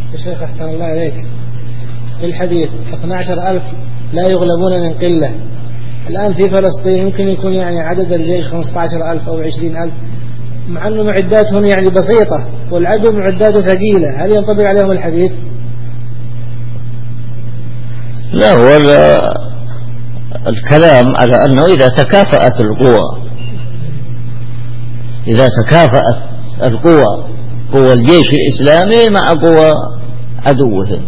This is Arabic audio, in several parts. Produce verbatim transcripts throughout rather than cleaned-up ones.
يا شيخ أحسن الله عليك، في الحديث اثني عشر ألف لا يغلبون من قلة، الآن في فلسطين يمكن يكون يعني عدد الجيش خمسة عشر ألف أو عشرين ألف، مع أنه معداتهم يعني بسيطة والعدو معداته ثقيلة، هل ينطبق عليهم الحديث؟ لا، هو الكلام على أنه إذا تكافأت القوى إذا تكافأت القوى قوى الجيش الإسلامي مع قوى عدوهم.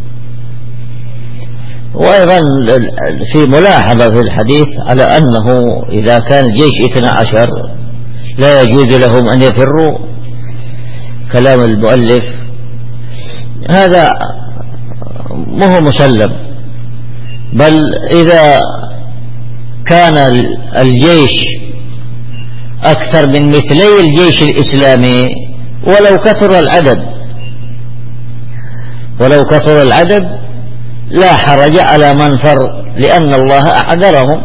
وأيضا في ملاحظة في الحديث على أنه إذا كان الجيش اثنا عشر لا يجوز لهم أن يفروا، كلام المؤلف هذا مو مسلم، بل إذا كان الجيش أكثر من مثلي الجيش الإسلامي ولو كثر العدد ولو كثر العدد لا حرج على من فر، لأن الله أعذرهم.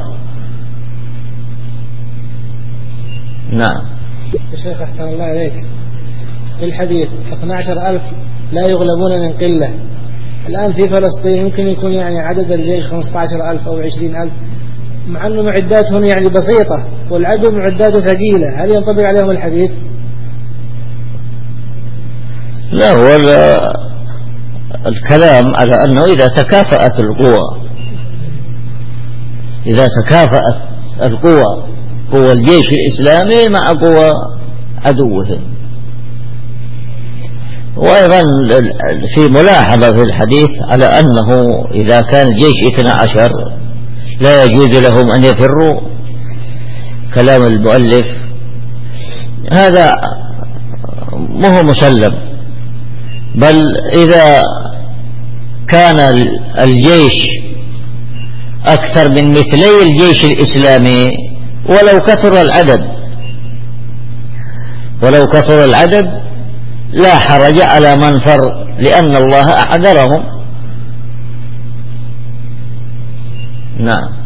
نعم. يا شيخ أحسن الله عليك، في الحديث اثني عشر ألف لا يغلبون من قلة، الآن في فلسطين يمكن يكون يعني عدد الجيش خمسة عشر ألف أو عشرين ألف، مع أنه معداتهم يعني بسيطة والعدو معداته ثقيلة، هل ينطبق عليهم الحديث؟ لا، هو الكلام على أنه إذا تكافأت القوى إذا تكافأت القوى قوى الجيش الإسلامي مع قوى عدوهم. وأيضا في ملاحظة في الحديث على أنه إذا كان الجيش اثنا عشر لا يجوز لهم أن يفروا، كلام المؤلف هذا مو مسلم، بل إذا كان الجيش أكثر من مثلي الجيش الإسلامي ولو كثر العدد ولو كثر العدد لا حرج على من فر، لأن الله أعذرهم. نعم.